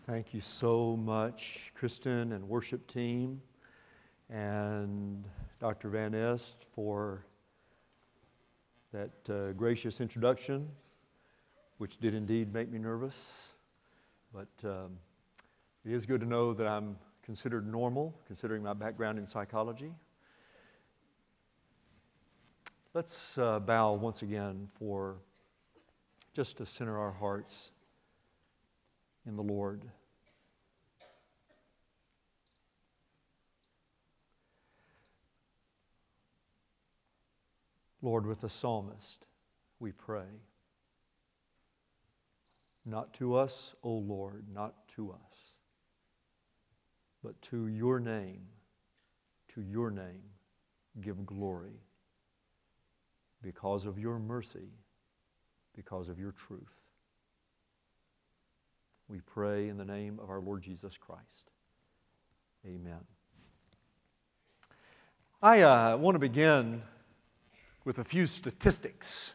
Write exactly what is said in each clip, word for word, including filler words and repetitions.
Thank you so much, Kristen and worship team, and Doctor Van Est for that uh, gracious introduction, which did indeed make me nervous. But um, it is good to know that I'm considered normal, considering my background in psychology. Let's uh, bow once again for just to center our hearts in the Lord. Lord, with the psalmist, we pray. Not to us, O Lord, not to us, but to your name, to your name, give glory because of your mercy, because of your truth. We pray in the name of our Lord Jesus Christ. Amen. I uh, want to begin with a few statistics.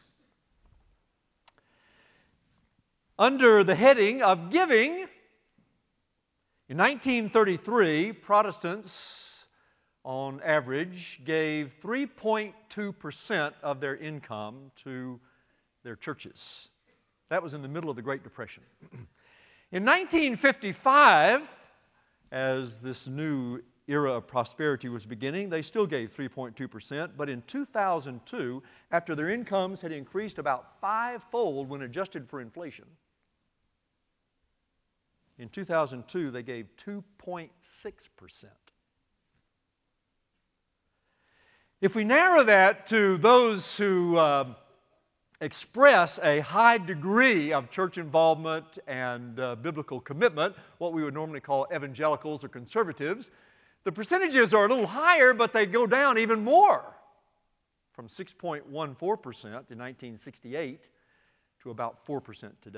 Under the heading of giving, in nineteen thirty-three, Protestants, on average, gave three point two percent of their income to their churches. That was in the middle of the Great Depression. In nineteen fifty-five, as this new era of prosperity was beginning, they still gave three point two percent, but in two thousand two, after their incomes had increased about fivefold when adjusted for inflation, in two thousand two they gave two point six percent. If we narrow that to those who uh, express a high degree of church involvement and uh, biblical commitment, what we would normally call evangelicals or conservatives, the percentages are a little higher, but they go down even more, from six point one four percent in nineteen sixty-eight to about four percent today.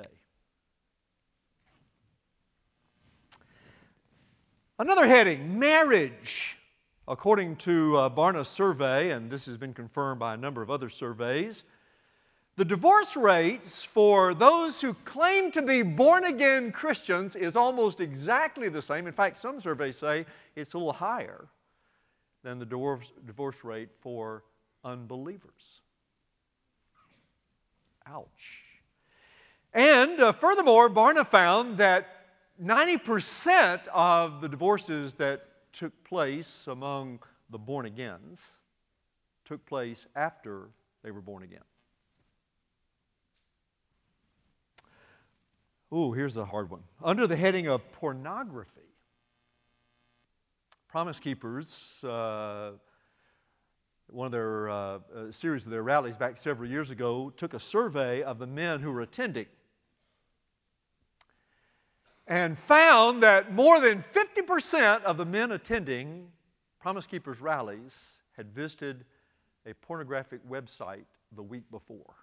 Another heading, marriage. According to a Barna survey, and this has been confirmed by a number of other surveys, the divorce rates for those who claim to be born-again Christians is almost exactly the same. In fact, some surveys say it's a little higher than the divorce, divorce rate for unbelievers. Ouch. And uh, furthermore, Barna found that ninety percent of the divorces that took place among the born-agains took place after they were born again. Ooh, here's a hard one. Under the heading of pornography, Promise Keepers, uh, one of their uh, a series of their rallies back several years ago, took a survey of the men who were attending and found that more than fifty percent of the men attending Promise Keepers rallies had visited a pornographic website the week before.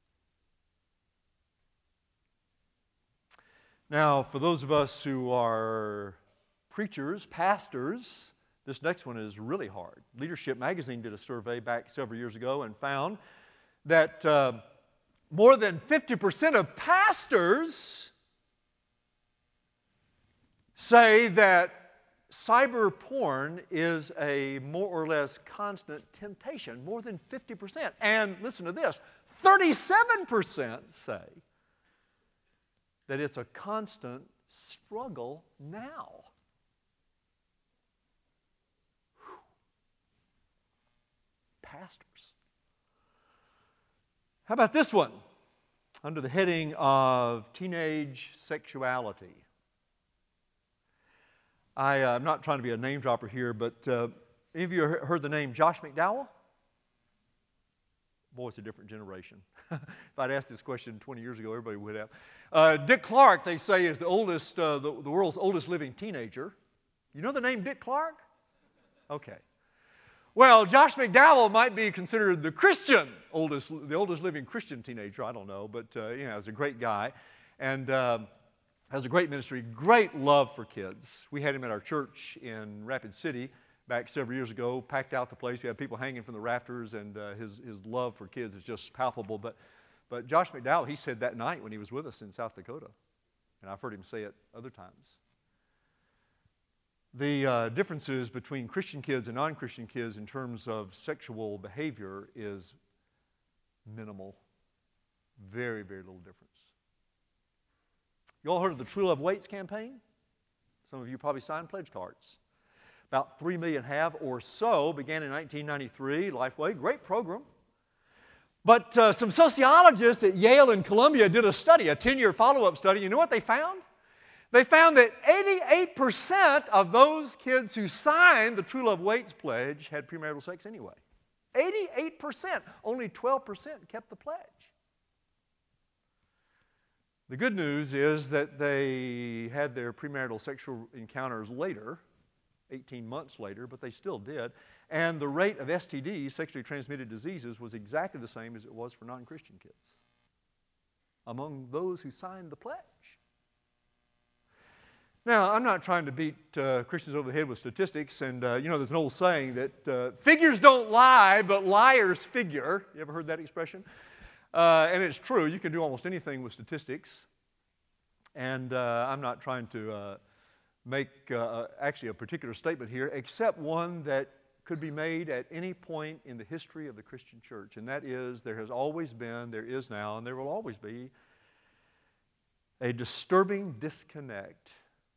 Now, for those of us who are preachers, pastors, this next one is really hard. Leadership Magazine did a survey back several years ago and found that uh, more than fifty percent of pastors say that cyber porn is a more or less constant temptation, more than fifty percent. And listen to this, thirty-seven percent say that it's a constant struggle now. Whew. Pastors. How about this one? Under the heading of teenage sexuality. I, uh, I'm not trying to be a name dropper here, but uh, any of you heard the name Josh McDowell? Boy, it's a different generation. If I'd asked this question twenty years ago, everybody would have. Uh, Dick Clark, they say, is the oldest, uh, the, the world's oldest living teenager. You know the name Dick Clark? Okay. Well, Josh McDowell might be considered the Christian oldest, the oldest living Christian teenager. I don't know, but uh, you know, he's a great guy, and uh, has a great ministry, great love for kids. We had him at our church in Rapid City back several years ago, packed out the place. We had people hanging from the rafters, and uh, his, his love for kids is just palpable. But, but Josh McDowell, he said that night when he was with us in South Dakota, and I've heard him say it other times, the uh, differences between Christian kids and non-Christian kids in terms of sexual behavior is minimal. Very, very little difference. You all heard of the True Love Waits campaign? Some of you probably signed pledge cards. About three million have or so. Began in nineteen ninety-three. Lifeway, great program. But uh, some sociologists at Yale and Columbia did a study, a ten-year follow-up study. You know what they found? They found that eighty-eight percent of those kids who signed the True Love Waits pledge had premarital sex anyway. eighty-eight percent. Only twelve percent kept the pledge. The good news is that they had their premarital sexual encounters later, eighteen months later, but they still did. And the rate of S T Ds, sexually transmitted diseases, was exactly the same as it was for non-Christian kids among those who signed the pledge. Now, I'm not trying to beat uh, Christians over the head with statistics, and uh, you know, there's an old saying that uh, figures don't lie, but liars figure. You ever heard that expression? Uh, and it's true. You can do almost anything with statistics. And uh, I'm not trying to uh, make uh, actually a particular statement here, except one that could be made at any point in the history of the Christian church, and that is there has always been, there is now, and there will always be a disturbing disconnect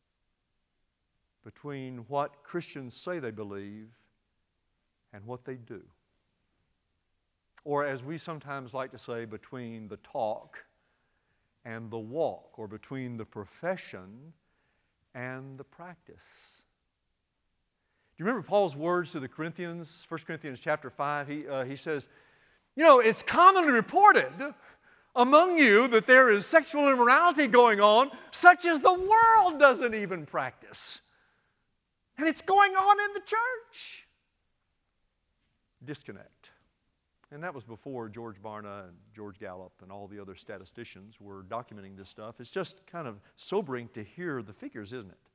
between what Christians say they believe and what they do. Or as we sometimes like to say, between the talk and the walk, or between the profession and the practice. Do you remember Paul's words to the Corinthians, First Corinthians chapter five? He, uh, he says, you know, it's commonly reported among you that there is sexual immorality going on, such as the world doesn't even practice. And it's going on in the church. Disconnect. And that was before George Barna and George Gallup and all the other statisticians were documenting this stuff. It's just kind of sobering to hear the figures, isn't it?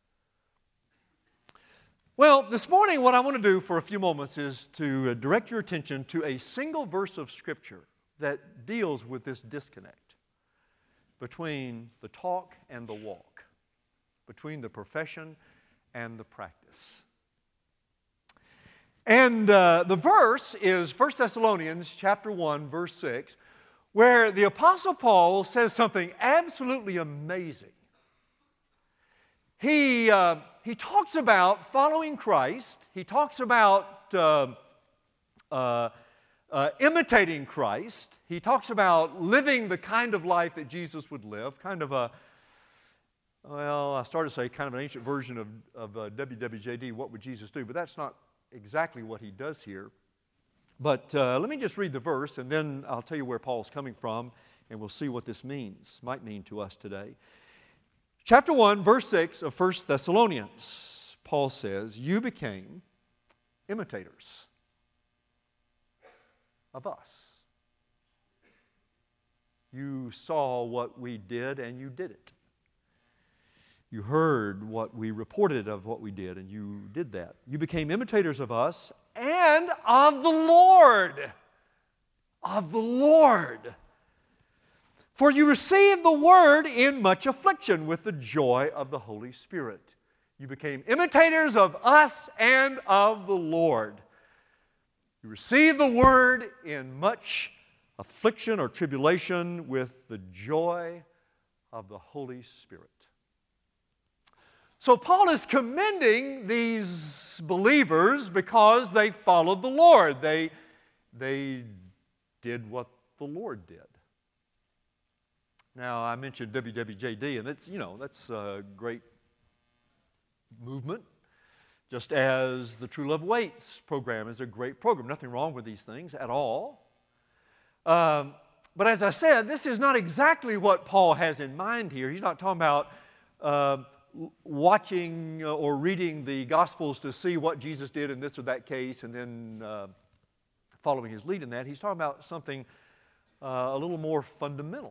Well, this morning what I want to do for a few moments is to direct your attention to a single verse of Scripture that deals with this disconnect between the talk and the walk, between the profession and the practice. And uh, the verse is First Thessalonians chapter one, verse six, where the Apostle Paul says something absolutely amazing. He, uh, he talks about following Christ. He talks about uh, uh, uh, imitating Christ. He talks about living the kind of life that Jesus would live, kind of a, well, I started to say kind of an ancient version of, of uh, W W J D, what would Jesus do? But that's not exactly what he does here. But uh, let me just read the verse, and then I'll tell you where Paul's coming from, and we'll see what this means, might mean to us today. Chapter one, verse six of First Thessalonians, Paul says, you became imitators of us. You saw what we did, and you did it. You heard what we reported of what we did, and you did that. You became imitators of us and of the Lord. Of the Lord. For you received the word in much affliction with the joy of the Holy Spirit. You became imitators of us and of the Lord. You received the word in much affliction or tribulation with the joy of the Holy Spirit. So Paul is commending these believers because they followed the Lord. They, they did what the Lord did. Now, I mentioned W W J D, and that's, you know, that's a great movement, just as the True Love Waits program is a great program. Nothing wrong with these things at all. Um, but as I said, this is not exactly what Paul has in mind here. He's not talking about uh, watching or reading the Gospels to see what Jesus did in this or that case and then uh, following his lead in that. He's talking about something uh, a little more fundamental.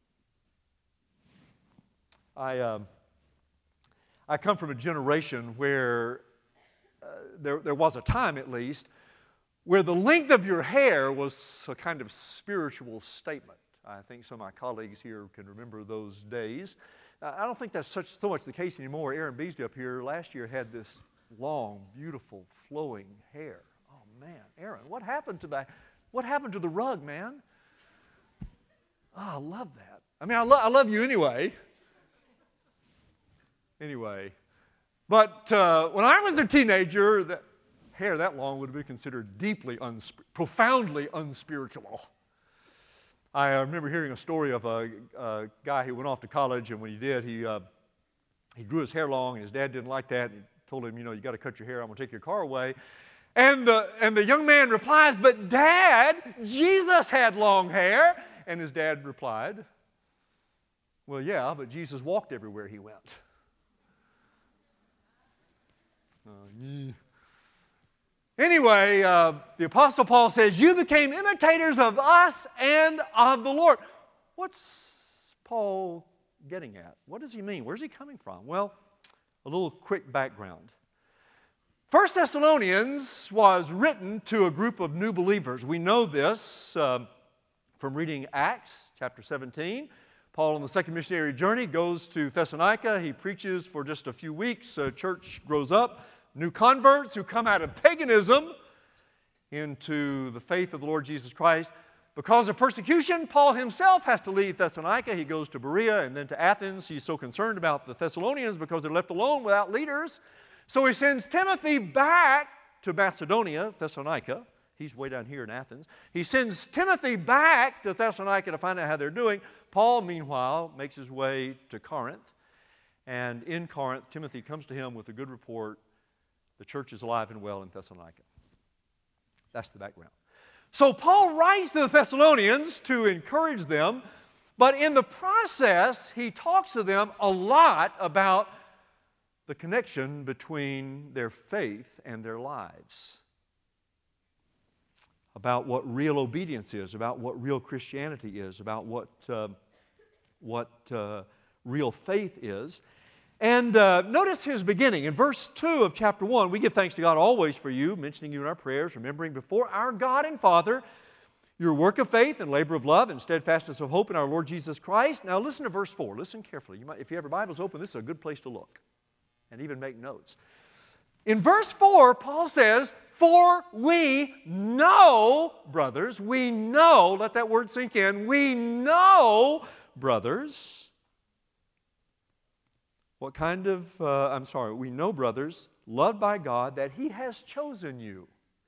I, uh, I come from a generation where uh, there, there was a time, at least, where the length of your hair was a kind of spiritual statement. I think some of my colleagues here can remember those days. I don't think that's such, so much the case anymore. Aaron Beasley up here last year had this long, beautiful, flowing hair. Oh, man, Aaron, what happened to that? What happened to the rug, man? Oh, I love that. I mean, I, lo- I love you anyway. Anyway. But uh, when I was a teenager, that hair that long would have been considered deeply, unsp- profoundly unspiritual. I uh, remember hearing a story of a, a guy who went off to college, and when he did, he, uh, he grew his hair long, and his dad didn't like that. And he told him, you know, you got to cut your hair. I'm going to take your car away. And the, and the young man replies, but Dad, Jesus had long hair. And his dad replied, well, yeah, but Jesus walked everywhere he went. Uh, yeah. Anyway, uh, the Apostle Paul says, you became imitators of us and of the Lord. What's Paul getting at? What does he mean? Where's he coming from? Well, a little quick background. First Thessalonians was written to a group of new believers. We know this uh, from reading Acts chapter seventeen. Paul on the second missionary journey goes to Thessalonica. He preaches for just a few weeks. A church grows up. New converts who come out of paganism into the faith of the Lord Jesus Christ. Because of persecution, Paul himself has to leave Thessalonica. He goes to Berea and then to Athens. He's so concerned about the Thessalonians because they're left alone without leaders. So he sends Timothy back to Macedonia, Thessalonica. He's way down here in Athens. He sends Timothy back to Thessalonica to find out how they're doing. Paul, meanwhile, makes his way to Corinth. And in Corinth, Timothy comes to him with a good report. The church is alive and well in Thessalonica. That's the background. So Paul writes to the Thessalonians to encourage them, but in the process, he talks to them a lot about the connection between their faith and their lives, about what real obedience is, about what real Christianity is, about what, uh, what uh, real faith is. And uh, notice his beginning. In verse two of chapter one, we give thanks to God always for you, mentioning you in our prayers, remembering before our God and Father your work of faith and labor of love and steadfastness of hope in our Lord Jesus Christ. Now listen to verse four. Listen carefully. You might, if you have your Bibles open, this is a good place to look and even make notes. In verse four, Paul says, for we know, brothers, we know, let that word sink in, we know, brothers, what kind of, uh, I'm sorry, we know, brothers, loved by God, that He has chosen you.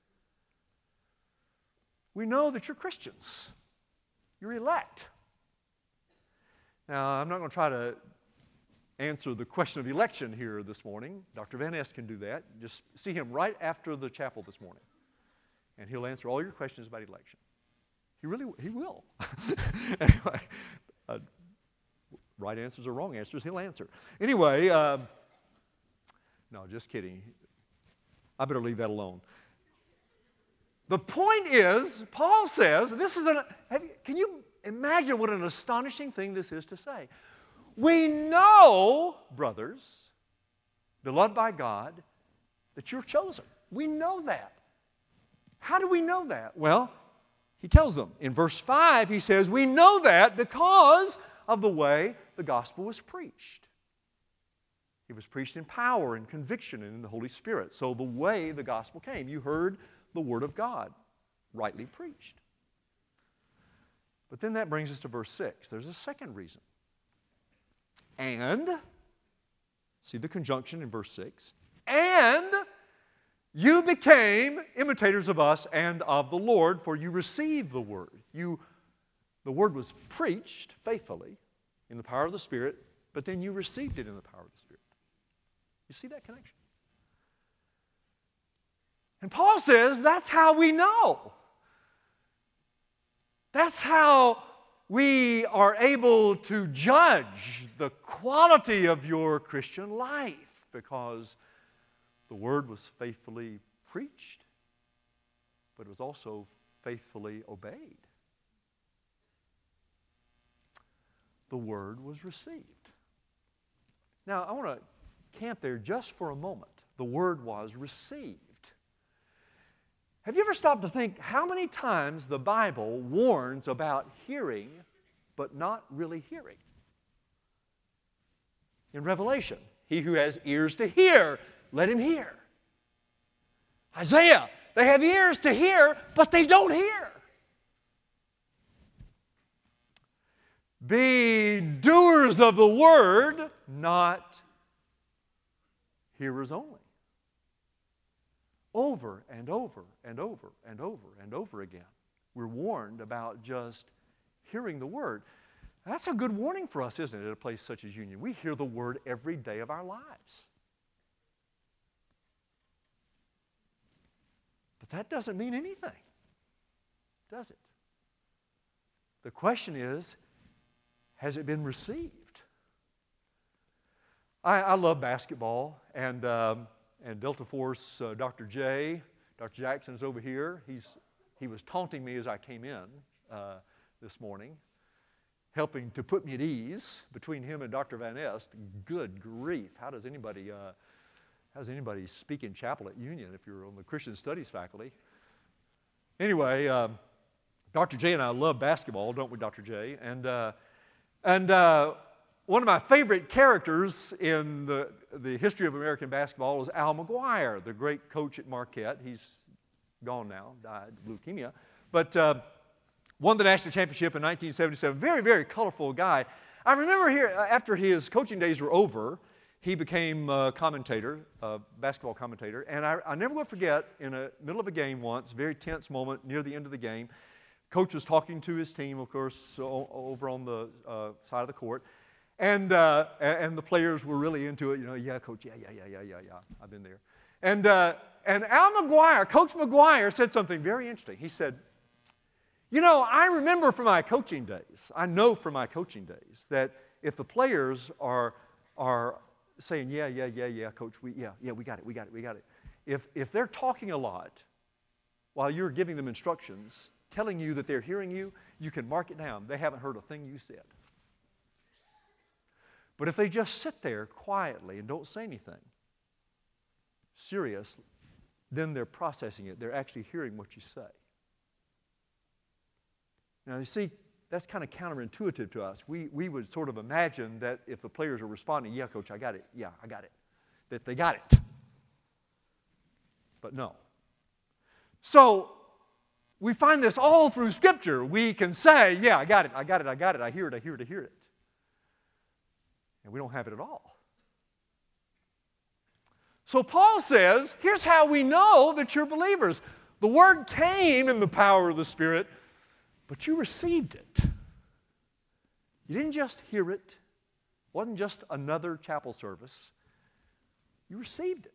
We know that you're Christians. You're elect. Now, I'm not going to try to answer the question of election here this morning. Doctor Van Ness can do that. Just see him right after the chapel this morning, and he'll answer all your questions about election. He really, he will. Anyway, uh, right answers or wrong answers, he'll answer. Anyway, um, no, just kidding. I better leave that alone. The point is, Paul says, this is an, have you, can you imagine what an astonishing thing this is to say? We know, brothers, beloved by God, that you're chosen. We know that. How do we know that? Well, he tells them. In verse five, he says, we know that because of the way the gospel was preached. It was preached in power and conviction and in the Holy Spirit. So the way the gospel came, you heard the Word of God rightly preached. But then that brings us to verse six. There's a second reason. And, see the conjunction in verse six, and you became imitators of us and of the Lord, for you received the Word. You, the Word was preached faithfully in the power of the Spirit, but then you received it in the power of the Spirit. You see that connection? And Paul says that's how we know. That's how we are able to judge the quality of your Christian life, because the Word was faithfully preached, but it was also faithfully obeyed. The Word was received. Now, I want to camp there just for a moment. The Word was received. Have you ever stopped to think how many times the Bible warns about hearing but not really hearing? in Revelation. He who has ears to hear, let him hear. Isaiah, they have ears to hear, but they don't hear. Be doers of the word, not hearers only. Over and over and over and over and over again, we're warned about just hearing the word. That's a good warning for us, isn't it, at a place such as Union? We hear the word every day of our lives. But that doesn't mean anything, does it? The question is, has it been received? I, I love basketball, and, um, and Delta Force, uh, Doctor J, Doctor Jackson is over here. He's, he was taunting me as I came in uh, this morning, helping to put me at ease between him and Doctor Van Est. Good grief, how does anybody, uh, how does anybody speak in chapel at Union if you're on the Christian Studies faculty? Anyway, um, Doctor J and I love basketball, don't we, Doctor J? And, uh, and uh, one of my favorite characters in the, the history of American basketball is Al McGuire, the great coach at Marquette. He's gone now, died of leukemia. But uh, won the national championship in nineteen seventy-seven. Very, very colorful guy. I remember here, after his coaching days were over, he became a commentator, a basketball commentator. And I, I never will forget, in the middle of a game once, very tense moment near the end of the game, coach was talking to his team, of course, over on the uh, side of the court. And, uh, and the players were really into it. You know, yeah, coach, yeah, yeah, yeah, yeah, yeah, yeah. I've been there. And, uh, and Al McGuire, Coach McGuire, said something very interesting. He said, you know, I remember from my coaching days, I know from my coaching days, that if the players are, are saying, yeah, yeah, yeah, yeah, coach, we, yeah, yeah, we got it, we got it, we got it. If, if they're talking a lot while you're giving them instructions, telling you that they're hearing you, you can mark it down. They haven't heard a thing you said. But if they just sit there quietly and don't say anything serious, then they're processing it. They're actually hearing what you say. Now, you see, that's kind of counterintuitive to us. We, we would sort of imagine that if the players are responding, yeah, coach, I got it. Yeah, I got it. That they got it. But no. So, we find this all through Scripture. We can say, yeah, I got it, I got it, I got it, I hear it, I hear it, I hear it. And we don't have it at all. So Paul says, here's how we know that you're believers. The Word came in the power of the Spirit, but you received it. You didn't just hear it. It wasn't just another chapel service. You received it.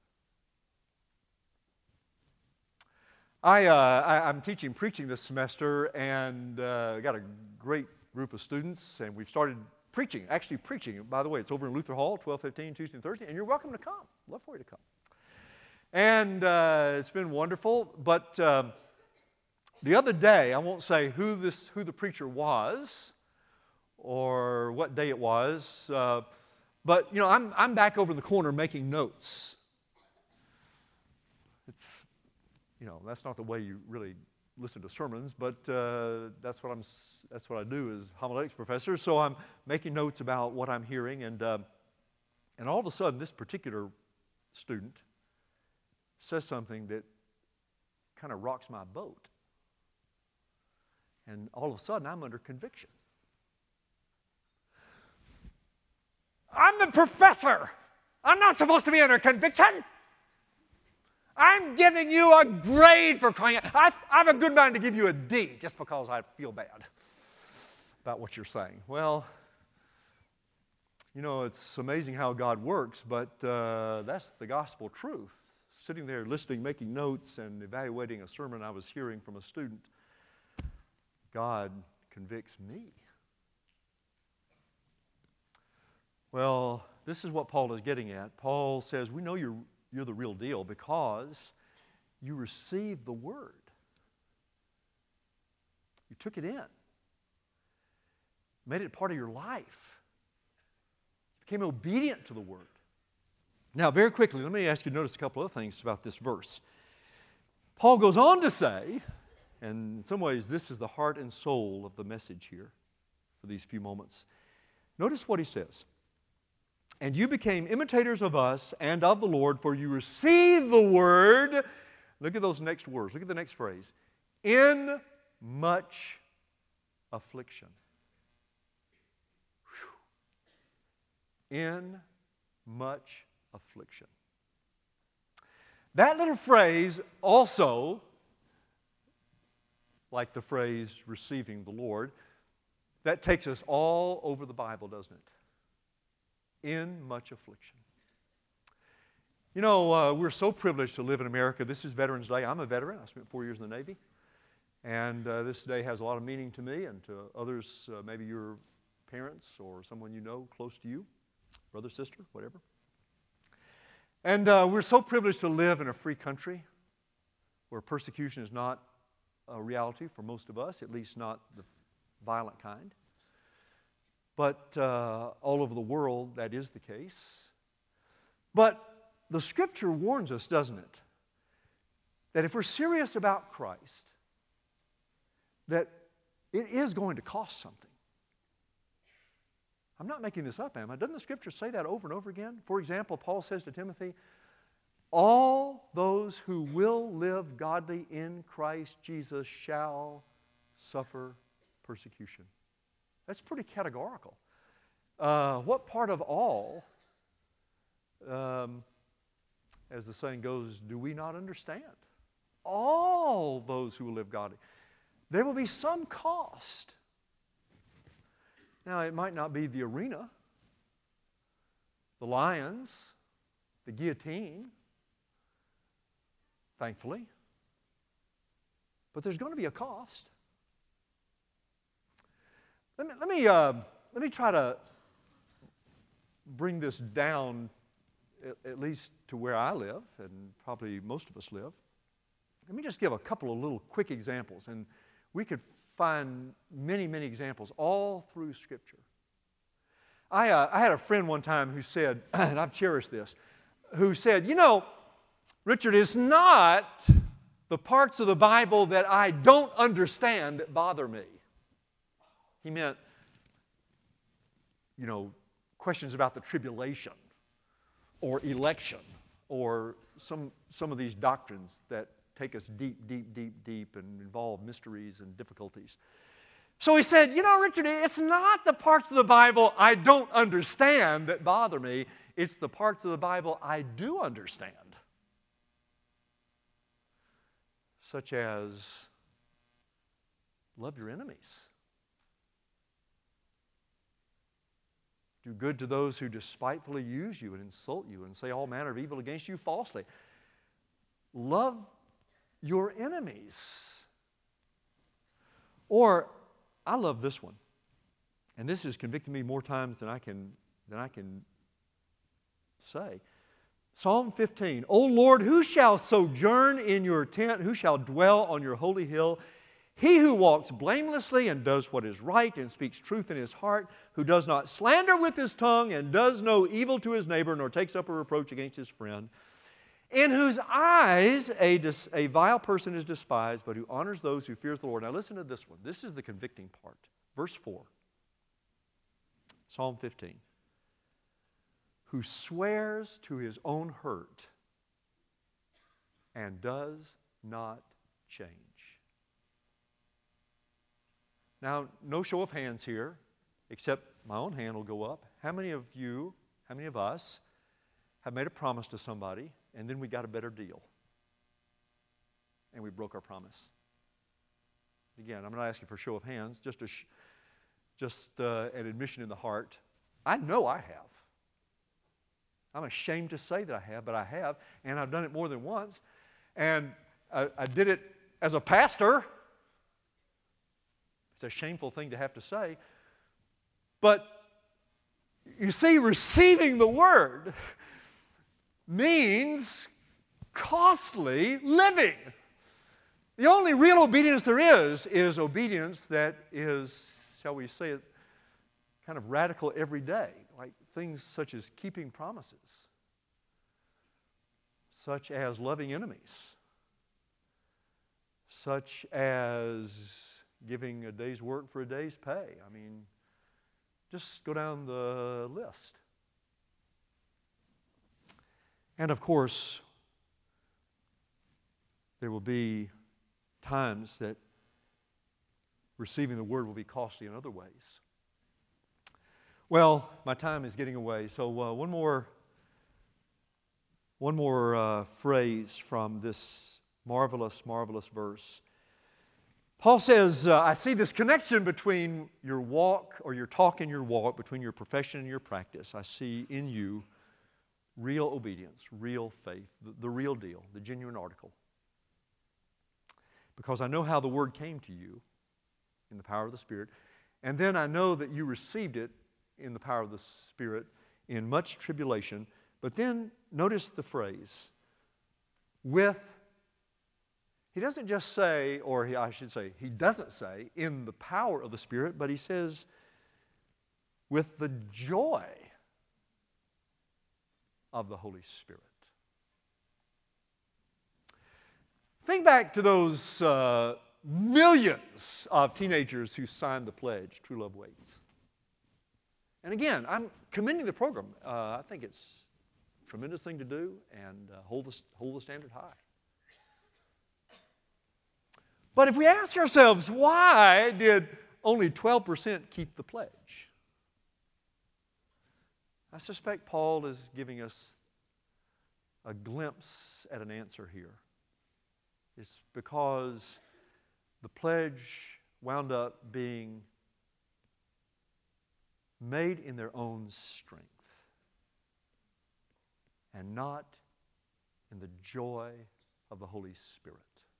I, uh, I, I'm teaching preaching this semester, and uh, got a great group of students, and we've started preaching, actually preaching. By the way, it's over in Luther Hall, twelve fifteen, Tuesday and Thursday, and you're welcome to come. Love for you to come. And uh, it's been wonderful, but um, the other day, I won't say who, this, who the preacher was or what day it was, uh, but, you know, I'm, I'm back over in the corner making notes. It's, you know, that's not the way you really listen to sermons, but uh, that's what I'm. That's what I do as homiletics professor. So I'm making notes about what I'm hearing, and uh, and all of a sudden, this particular student says something that kind of rocks my boat, and all of a sudden, I'm under conviction. I'm the professor. I'm not supposed to be under conviction. I'm giving you a grade for crying out. I, I have a good mind to give you a D just because I feel bad about what you're saying. Well, you know, it's amazing how God works, but uh, that's the gospel truth. Sitting there listening, making notes, and evaluating a sermon I was hearing from a student, God convicts me. Well, this is what Paul is getting at. Paul says, we know you're You're the real deal because you received the Word. You took it in. Made it part of your life. Became obedient to the Word. Now, very quickly, let me ask you to notice a couple other things about this verse. Paul goes on to say, and in some ways this is the heart and soul of the message here for these few moments. Notice what he says. And you became imitators of us and of the Lord, for you received the word. Look at those next words. Look at the next phrase. In much affliction. Whew. In much affliction. That little phrase also, like the phrase receiving the Lord, that takes us all over the Bible, doesn't it? In much affliction. You know, uh, we're so privileged to live in America. This is Veterans Day. I'm a veteran. I spent four years in the Navy. And uh, this day has a lot of meaning to me and to others, uh, maybe your parents or someone you know close to you, brother, sister, whatever. And uh, we're so privileged to live in a free country where persecution is not a reality for most of us, at least not the violent kind. But uh, all over the world, that is the case. But the Scripture warns us, doesn't it, that if we're serious about Christ, that it is going to cost something. I'm not making this up, am I? Doesn't the Scripture say that over and over again? For example, Paul says to Timothy, all those who will live godly in Christ Jesus shall suffer persecution. That's pretty categorical. Uh, what part of all, um, as the saying goes, do we not understand? All those who will live godly. There will be some cost. Now, it might not be the arena, the lions, the guillotine, thankfully. But there's going to be a cost. Let me, let me, uh, let me try to bring this down at, at least to where I live, and probably most of us live. Let me just give a couple of little quick examples, and we could find many, many examples all through Scripture. I, uh, I had a friend one time who said, and I've cherished this, who said, you know, Richard, it's not the parts of the Bible that I don't understand that bother me. He meant, you know, questions about the tribulation or election or some, some of these doctrines that take us deep, deep, deep, deep and involve mysteries and difficulties. So he said, you know, Richard, it's not the parts of the Bible I don't understand that bother me. It's the parts of the Bible I do understand. Such as, love your enemies. Do good to those who despitefully use you and insult you and say all manner of evil against you falsely. Love your enemies. Or, I love this one. And this has convicted me more times than I can, than I can say. Psalm fifteen, O Lord, who shall sojourn in your tent? Who shall dwell on your holy hill? He who walks blamelessly and does what is right and speaks truth in his heart, who does not slander with his tongue and does no evil to his neighbor, nor takes up a reproach against his friend, in whose eyes a, dis, a vile person is despised, but who honors those who fears the Lord. Now listen to this one. This is the convicting part. Verse four, Psalm fifteen. Who swears to his own hurt and does not change. Now, no show of hands here, except my own hand will go up. How many of you, how many of us have made a promise to somebody and then we got a better deal and we broke our promise? Again, I'm not asking for a show of hands, just, a sh- just uh, an admission in the heart. I know I have. I'm ashamed to say that I have, but I have, and I've done it more than once. And I, I did it as a pastor. It's a shameful thing to have to say. But you see, receiving the Word means costly living. The only real obedience there is, is obedience that is, shall we say it, kind of radical every day. Like things such as keeping promises, such as loving enemies, such as giving a day's work for a day's pay. I mean, just go down the list. And of course, there will be times that receiving the Word will be costly in other ways. Well, my time is getting away, so uh, one more, one more uh, phrase from this marvelous, marvelous verse. Paul says, uh, I see this connection between your walk, or your talk and your walk, between your profession and your practice. I see in you real obedience, real faith, the, the real deal, the genuine article. Because I know how the Word came to you in the power of the Spirit, and then I know that you received it in the power of the Spirit in much tribulation. But then notice the phrase, with, he doesn't just say, or he, I should say, he doesn't say in the power of the Spirit, but he says with the joy of the Holy Spirit. Think back to those uh, millions of teenagers who signed the pledge, True Love Waits. And again, I'm commending the program. Uh, I think it's a tremendous thing to do, and uh, hold the, hold the standard high. But if we ask ourselves, why did only twelve percent keep the pledge? I suspect Paul is giving us a glimpse at an answer here. It's because the pledge wound up being made in their own strength and not in the joy of the Holy Spirit.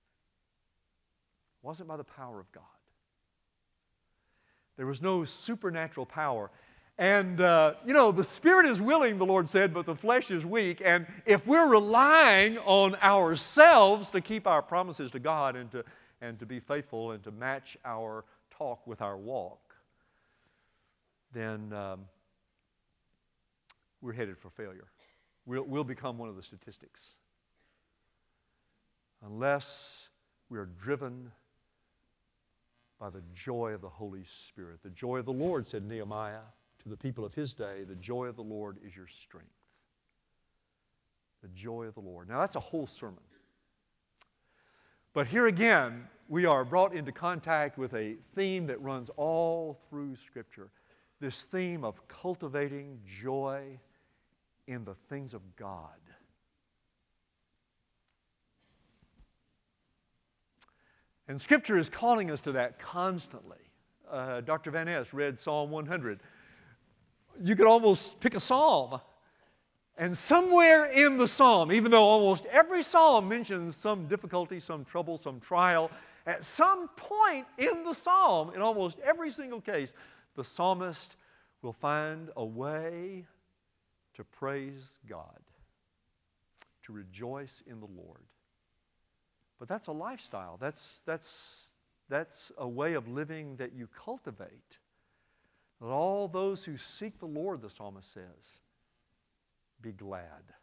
It wasn't by the power of God. There was no supernatural power. And, uh, you know, the Spirit is willing, the Lord said, but the flesh is weak. And if we're relying on ourselves to keep our promises to God and to, and to be faithful and to match our talk with our walk, then um, we're headed for failure. We'll, we'll become one of the statistics. Unless we are driven by the joy of the Holy Spirit. The joy of the Lord, said Nehemiah to the people of his day, the joy of the Lord is your strength. The joy of the Lord. Now that's a whole sermon. But here again, we are brought into contact with a theme that runs all through Scripture. This theme of cultivating joy in the things of God. And Scripture is calling us to that constantly. Uh, Doctor Van Ness read Psalm one hundred. You could almost pick a psalm, and somewhere in the psalm, even though almost every psalm mentions some difficulty, some trouble, some trial, at some point in the psalm, in almost every single case, the psalmist will find a way to praise God, to rejoice in the Lord. But that's a lifestyle. That's, that's, that's a way of living that you cultivate. That all those who seek the Lord, the psalmist says, be glad.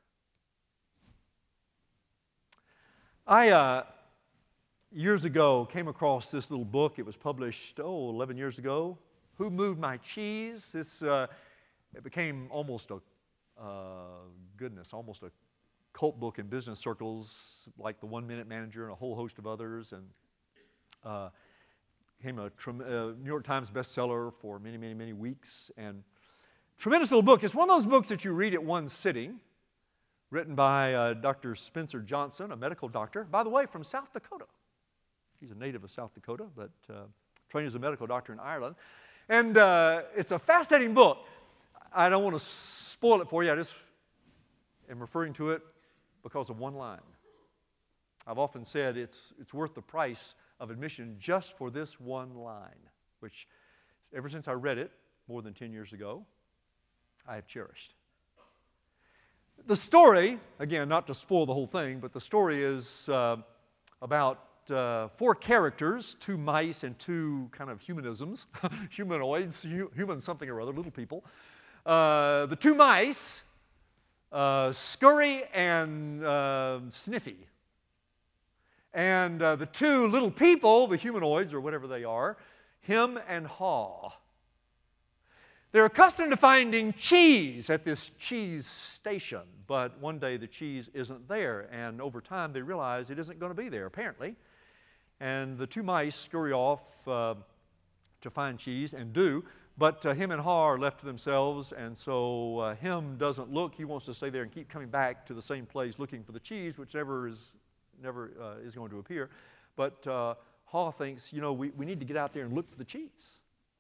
I, uh, years ago, came across this little book. It was published, oh, eleven years ago. Who Moved My Cheese? This, uh, it became almost a, uh, goodness, almost a cult book in business circles, like the One Minute Manager and a whole host of others, and uh, became a uh, New York Times bestseller for many, many, many weeks. And tremendous little book. It's one of those books that you read at one sitting, written by uh, Doctor Spencer Johnson, a medical doctor, by the way, from South Dakota. He's a native of South Dakota, but uh, trained as a medical doctor in Ireland. And uh, it's a fascinating book. I don't want to spoil it for you. I just am referring to it because of one line. I've often said it's, it's worth the price of admission just for this one line, which ever since I read it more than ten years ago, I have cherished. The story, again, not to spoil the whole thing, but the story is uh, about uh, four characters, two mice and two kind of humanisms, humanoids, hu- human something or other, little people. Uh, the two mice, uh, Scurry and uh, Sniffy. And uh, the two little people, the humanoids or whatever they are, Him and Haw. They're accustomed to finding cheese at this cheese station, but one day the cheese isn't there, and over time they realize it isn't going to be there, apparently. And the two mice scurry off uh, to find cheese, and do, but uh, him and Ha are left to themselves, and so uh, him doesn't look. He wants to stay there and keep coming back to the same place looking for the cheese, which never is, never, uh, is going to appear. But uh, Ha thinks, you know, we, we need to get out there and look for the cheese.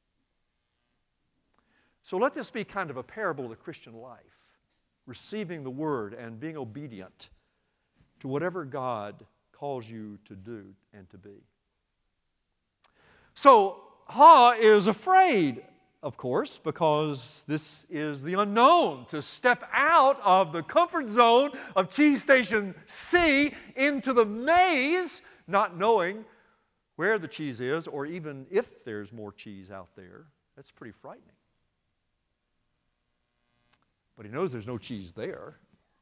So let this be kind of a parable of the Christian life, receiving the Word and being obedient to whatever God calls you to do and to be. So Ha is afraid, of course, because this is the unknown, to step out of the comfort zone of Cheese Station C into the maze, not knowing where the cheese is or even if there's more cheese out there. That's pretty frightening. But he knows there's no cheese there.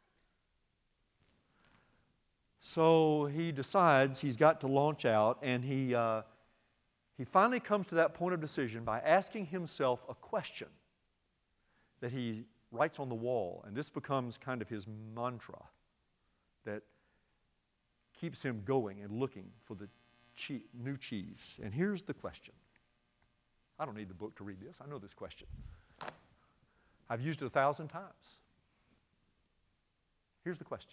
So he decides he's got to launch out, and he, uh, he finally comes to that point of decision by asking himself a question that he writes on the wall. And this becomes kind of his mantra that keeps him going and looking for the che- new cheese. And here's the question. I don't need the book to read this. I know this question. I've used it a thousand times. Here's the question.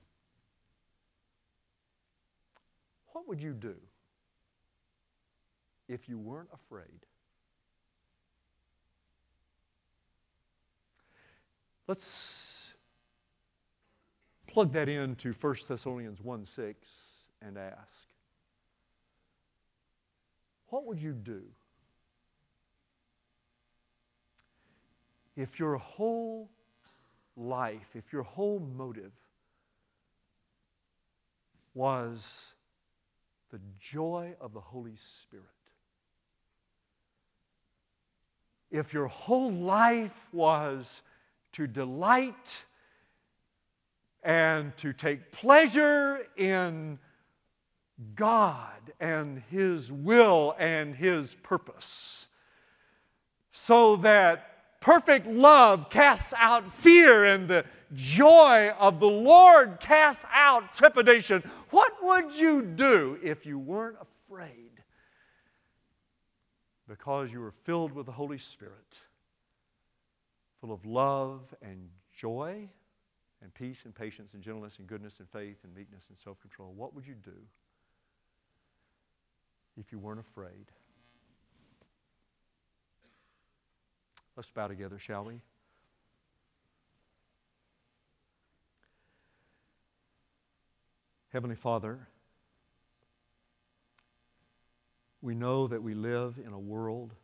What would you do if you weren't afraid? Let's plug that into First Thessalonians one six and ask, what would you do if your whole life, if your whole motive was the joy of the Holy Spirit? If your whole life was to delight and to take pleasure in God and His will and His purpose, so that perfect love casts out fear and the joy of the Lord casts out trepidation, what would you do if you weren't afraid? Because you were filled with the Holy Spirit, full of love and joy and peace and patience and gentleness and goodness and faith and meekness and self-control. What would you do if you weren't afraid? Let's bow together, shall we? Heavenly Father, we know that we live in a world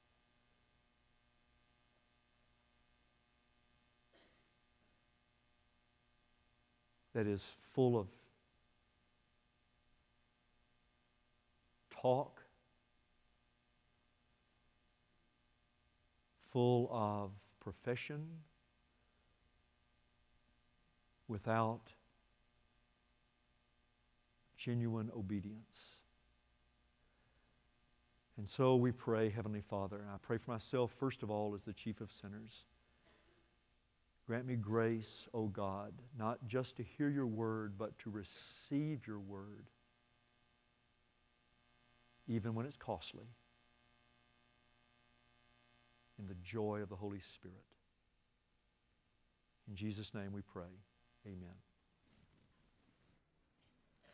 that is full of talk, full of profession, without genuine obedience. And so we pray, Heavenly Father, and I pray for myself first of all as the chief of sinners. Grant me grace, O God, not just to hear your word, but to receive your word, even when it's costly, in the joy of the Holy Spirit. In Jesus' name we pray. Amen.